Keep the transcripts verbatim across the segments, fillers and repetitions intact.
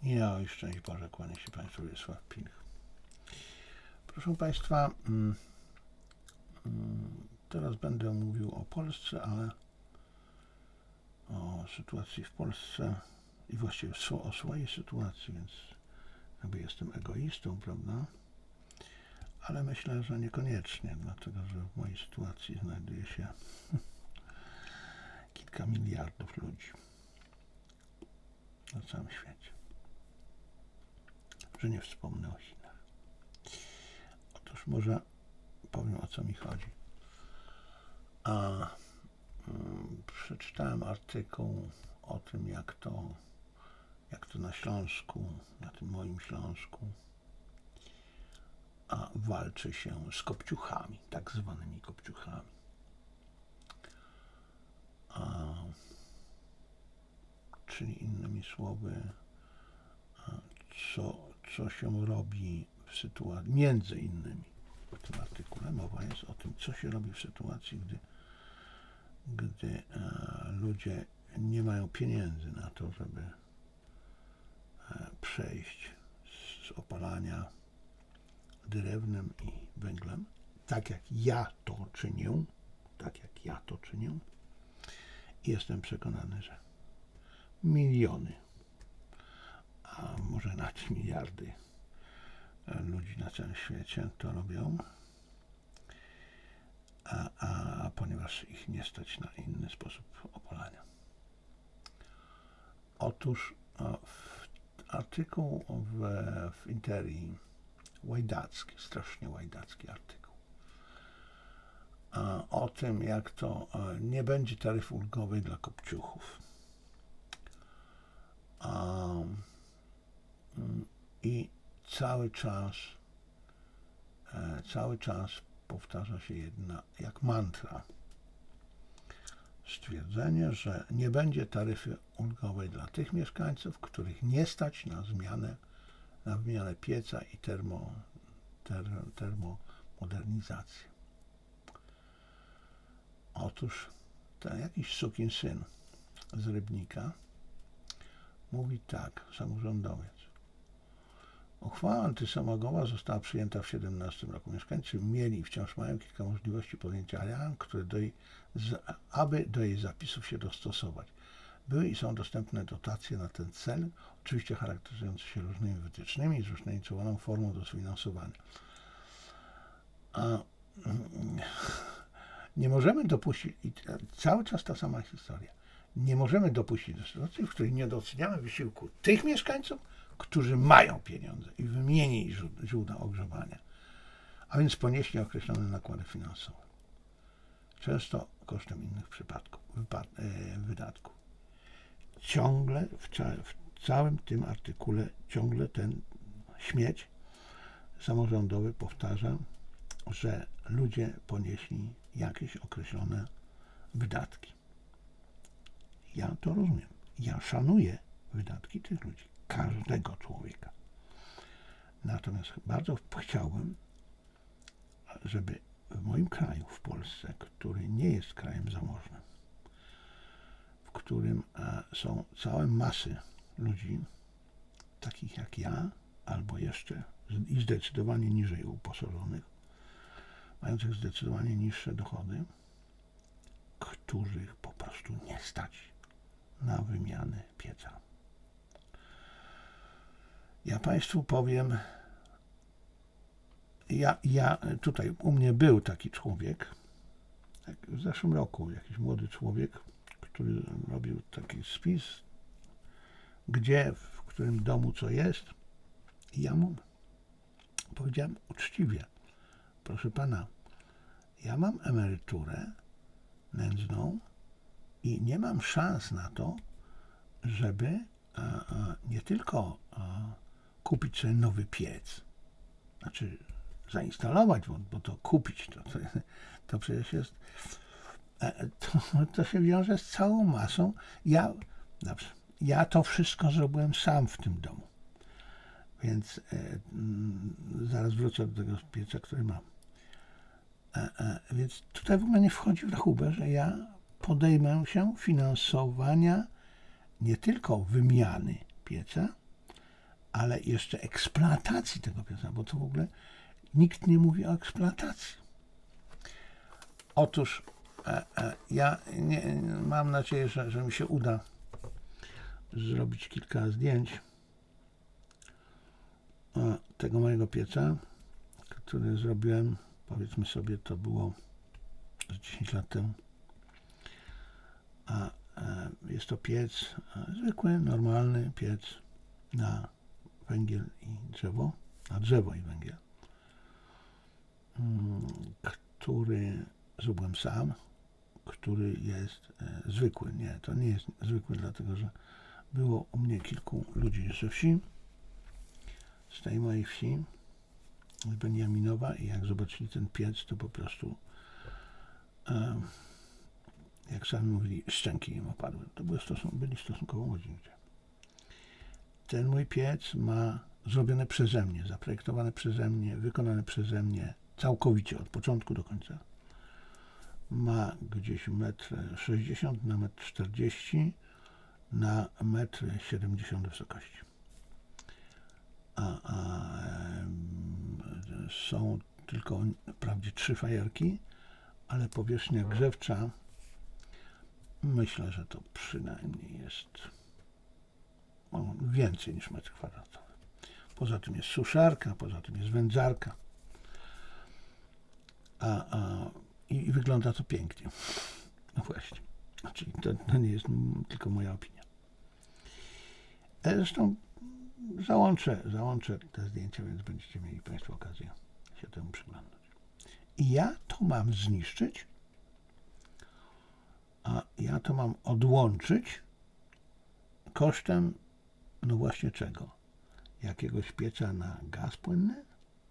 Ja i szczęść Boże, kłania się Państwu Wiesław Pilch. Proszę Państwa, mm, mm, teraz będę mówił o Polsce, ale o sytuacji w Polsce i właściwie o swojej sytuacji, więc jakby jestem egoistą, prawda? Ale myślę, że niekoniecznie, dlatego że w mojej sytuacji znajduje się kilka miliardów ludzi na całym świecie. Że nie wspomnę o Chinach. Otóż może powiem, o co mi chodzi. A um, przeczytałem artykuł o tym, jak to, jak to na Śląsku, na tym moim Śląsku, a walczy się z kopciuchami, tak zwanymi kopciuchami. A, czyli innymi słowy, co, co się robi w sytuacji, między innymi w tym artykule mowa jest o tym, co się robi w sytuacji, gdy, gdy e, ludzie nie mają pieniędzy na to, żeby e, przejść z opalania drewnem i węglem, tak jak ja to czynię, tak jak ja to czynię. I jestem przekonany, że miliony, a może nawet miliardy ludzi na całym świecie to robią, a, a ponieważ ich nie stać na inny sposób opalania. Otóż w artykuł w, w Interii, łajdacki, strasznie łajdacki artykuł, a, o tym, jak to a, nie będzie taryfy ulgowej dla kopciuchów. A, I cały czas, e, cały czas powtarza się jedna, jak mantra, stwierdzenie, że nie będzie taryfy ulgowej dla tych mieszkańców, których nie stać na zmianę, na wymianę pieca i termo, ter, termomodernizację. Otóż ten jakiś sukinsyn z Rybnika mówi tak, samorządowiec. Uchwała antysamogowa została przyjęta w siedemnastym roku. Mieszkańcy mieli i wciąż mają kilka możliwości podjęcia działań, które do jej, aby do jej zapisów się dostosować. Były i są dostępne dotacje na ten cel, oczywiście charakteryzujące się różnymi wytycznymi i zróżnicowaną formą dofinansowania. A nie możemy dopuścić, i cały czas ta sama historia, nie możemy dopuścić do sytuacji, w której nie doceniamy wysiłku tych mieszkańców, którzy mają pieniądze i wymienili źródła ogrzewania, a więc ponieśli określone nakłady finansowe. Często kosztem innych przypadków, wypad- e, wydatków. Ciągle w, ca- w całym tym artykule ciągle ten śmieć samorządowy powtarza, że ludzie ponieśli jakieś określone wydatki. Ja to rozumiem. Ja szanuję wydatki tych ludzi. Każdego człowieka. Natomiast bardzo chciałbym, żeby w moim kraju, w Polsce, który nie jest krajem zamożnym, w którym są całe masy ludzi, takich jak ja, albo jeszcze i zdecydowanie niżej uposażonych, mających zdecydowanie niższe dochody, których po prostu nie stać na wymianę pieca. Ja Państwu powiem, ja, ja tutaj u mnie był taki człowiek, jak w zeszłym roku, jakiś młody człowiek, który robił taki spis, gdzie, w którym domu co jest. I ja mu powiedziałem uczciwie, proszę pana, ja mam emeryturę nędzną i nie mam szans na to, żeby a, a, nie tylko a, kupić sobie nowy piec, znaczy zainstalować, bo, bo to kupić, to, to, to przecież jest, to, to się wiąże z całą masą. Ja, dobrze, ja to wszystko zrobiłem sam w tym domu, więc e, zaraz wrócę do tego pieca, który mam. E, e, więc tutaj w ogóle nie wchodzi w rachubę, że ja podejmę się finansowania nie tylko wymiany pieca, ale jeszcze eksploatacji tego pieca, bo to w ogóle nikt nie mówi o eksploatacji. Otóż e, e, ja nie, mam nadzieję, że, że mi się uda zrobić kilka zdjęć e, tego mojego pieca, który zrobiłem, powiedzmy sobie, to było z dziesięć lat temu. A e, jest to piec, e, zwykły, normalny piec na węgiel i drzewo, na drzewo i węgiel, mm, który zrobiłem sam, który jest e, zwykły. Nie, to nie jest zwykły, dlatego że było u mnie kilku ludzi ze wsi, z tej mojej wsi, z Beniaminowa, i jak zobaczyli ten piec, to po prostu, e, jak sami mówili, szczęki im opadły. To były stosun- byli stosunkowo młodzi ludzie. Ten mój piec ma zrobione przeze mnie, zaprojektowane przeze mnie, wykonane przeze mnie całkowicie, od początku do końca. Ma gdzieś metr sześćdziesiąt na metr czterdzieści na metr siedemdziesiąt wysokości. A, a są tylko wprawdzie trzy fajerki, ale powierzchnia grzewcza, myślę, że to przynajmniej jest no, więcej niż metr kwadratowy. Poza tym jest suszarka, poza tym jest wędzarka. A, a, i, I wygląda to pięknie. No właśnie. Czyli to, to nie jest tylko moja opinia. Zresztą załączę, załączę te zdjęcia, więc będziecie mieli Państwo okazję się temu przyglądać. I ja to mam zniszczyć, a ja to mam odłączyć kosztem, no właśnie czego? Jakiegoś pieca na gaz płynny?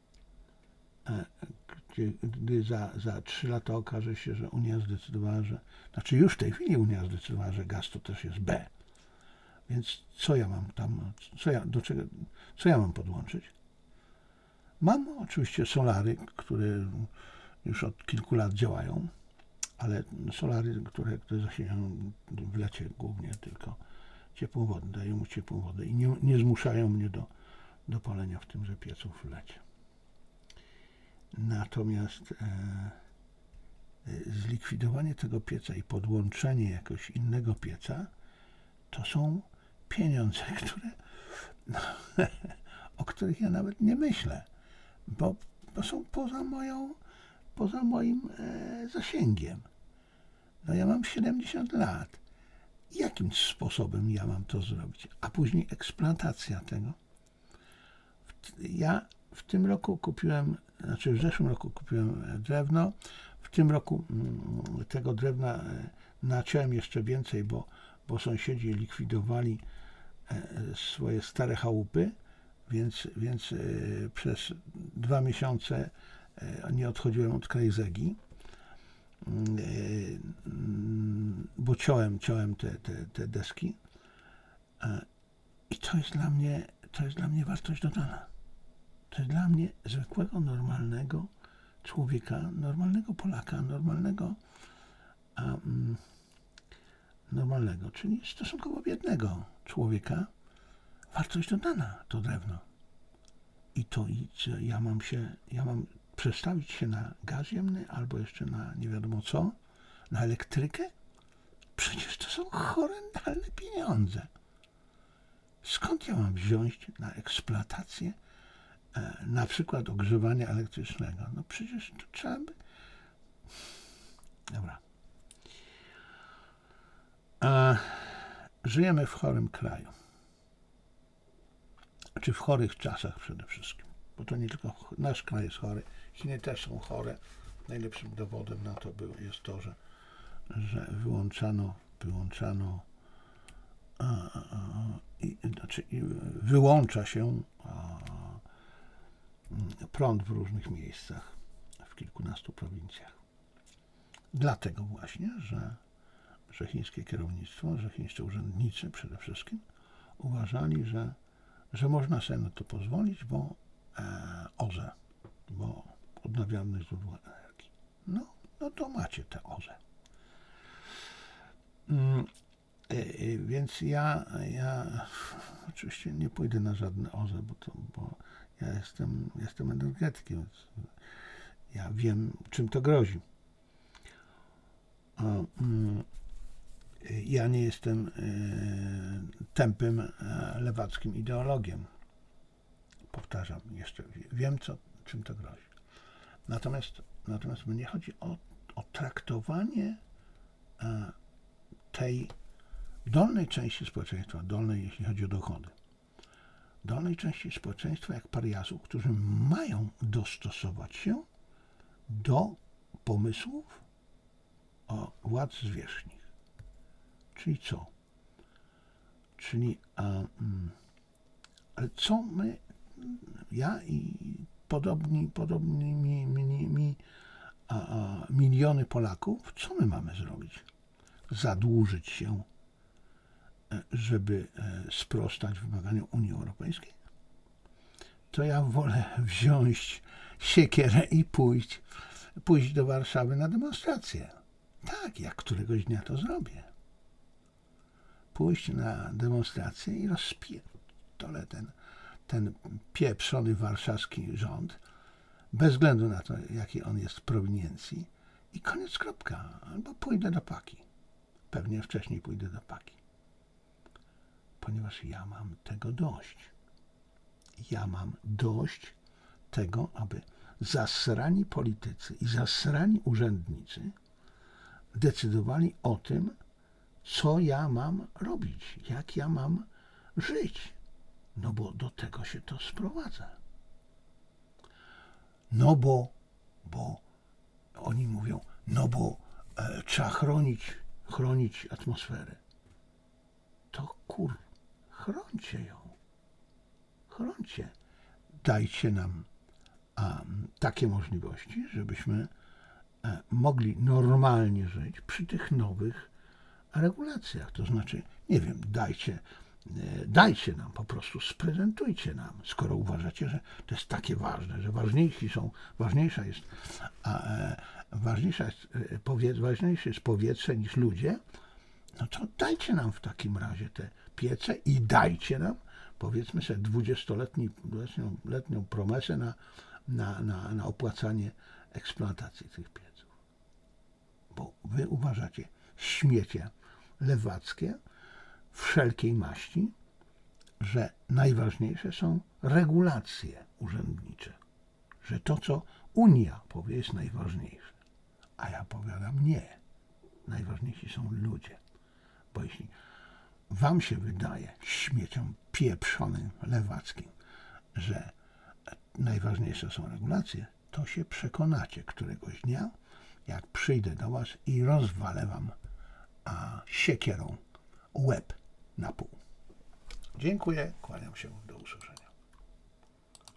Gdy, gdy za, za trzy lata okaże się, że Unia zdecydowała, że, znaczy już w tej chwili Unia zdecydowała, że gaz to też jest B. Więc co ja mam tam, co ja, do czego, co ja mam podłączyć? Mam oczywiście solary, które już od kilku lat działają, ale solary, które, które zasiejają w lecie głównie tylko ciepłą wodę, dają mu ciepłą wodę i nie, nie zmuszają mnie do, do palenia w tymże piecu w lecie. Natomiast e, zlikwidowanie tego pieca i podłączenie jakiegoś innego pieca to są pieniądze, które, no, o których ja nawet nie myślę, bo, bo są poza moją, poza moim e, zasięgiem. No ja mam siedemdziesiąt lat. Jakim sposobem ja mam to zrobić? A później eksploatacja tego. Ja w tym roku kupiłem, znaczy w zeszłym roku kupiłem drewno, w tym roku tego drewna naciąłem jeszcze więcej, bo, bo sąsiedzi likwidowali swoje stare chałupy, więc, więc przez dwa miesiące nie odchodziłem od Krajzegi, bo ciąłem, ciąłem te, te, te deski i to jest dla mnie, to jest dla mnie wartość dodana. To jest dla mnie zwykłego, normalnego człowieka, normalnego Polaka, normalnego, um, normalnego, czyli stosunkowo biednego człowieka, wartość dodana to drewno. I to i ja mam się, ja mam przestawić się na gaz ziemny albo jeszcze na nie wiadomo co, na elektrykę? Przecież to są horrendalne pieniądze. Skąd ja mam wziąć na eksploatację, e, na przykład ogrzewania elektrycznego? No przecież to trzeba by... Dobra. E, żyjemy w chorym kraju. Czy w chorych czasach przede wszystkim. Bo to nie tylko nasz kraj jest chory, Chiny też są chore. Najlepszym dowodem na to było, jest to, że, że wyłączano, wyłączano a, a, i, znaczy, i wyłącza się a, prąd w różnych miejscach, w kilkunastu prowincjach. Dlatego właśnie, że, że chińskie kierownictwo, że chińscy urzędnicy przede wszystkim uważali, że, że można sobie na to pozwolić, bo e, O Z E, bo odnawialne źródła energii. No, no to macie te O Z E. Mm, e, Y, Więc ja, ja oczywiście nie pójdę na żadne O Z E, bo, to, bo ja jestem, jestem energetykiem, więc ja wiem, czym to grozi. O, mm, ja nie jestem y, tępym, y, lewackim ideologiem. Powtarzam jeszcze, wiem, co, czym to grozi. Natomiast, natomiast mnie chodzi o, o traktowanie y, tej dolnej części społeczeństwa, dolnej jeśli chodzi o dochody, dolnej części społeczeństwa jak pariasów, którzy mają dostosować się do pomysłów o władz zwierzchnych. Czyli co? Czyli, a, mm, ale co my, ja i podobni, podobni mi, mi, mi a, a, miliony Polaków, co my mamy zrobić? Zadłużyć się, żeby sprostać wymaganiom Unii Europejskiej? To ja wolę wziąć siekierę i pójść, pójść do Warszawy na demonstrację. Tak, jak któregoś dnia to zrobię. Pójść na demonstrację i rozpierdolę ten, ten pieprzony warszawski rząd, bez względu na to, jakiej on jest prowiniencji, i koniec, kropka. Albo pójdę do Paki. Pewnie wcześniej pójdę do Paki. Ponieważ ja mam tego dość. Ja mam dość tego, aby zasrani politycy i zasrani urzędnicy decydowali o tym, co ja mam robić, jak ja mam żyć. No bo do tego się to sprowadza. No bo, bo oni mówią, no bo e, trzeba chronić, chronić atmosferę. To kur, chrońcie ją. Chrońcie. Dajcie nam a, takie możliwości, żebyśmy e, mogli normalnie żyć przy tych nowych regulacjach. To znaczy, nie wiem, dajcie, dajcie nam, po prostu sprezentujcie nam, skoro uważacie, że to jest takie ważne, że ważniejsi są, ważniejsza jest, a, e, ważniejsza jest, e, powie, ważniejsze jest powietrze niż ludzie, no to dajcie nam w takim razie te piece i dajcie nam, powiedzmy sobie, dwudziestoletnią letnią promesę na, na, na, na opłacanie eksploatacji tych pieców. Bo wy uważacie, śmiecie lewackie wszelkiej maści, że najważniejsze są regulacje urzędnicze, że to, co Unia powie, jest najważniejsze. A ja powiadam nie. Najważniejsi są ludzie. Bo jeśli wam się wydaje, śmieciom pieprzonym lewackim, że najważniejsze są regulacje, to się przekonacie któregoś dnia, jak przyjdę do was i rozwalę wam a siekierą łeb na pół. Dziękuję, kłaniam się, do usłyszenia.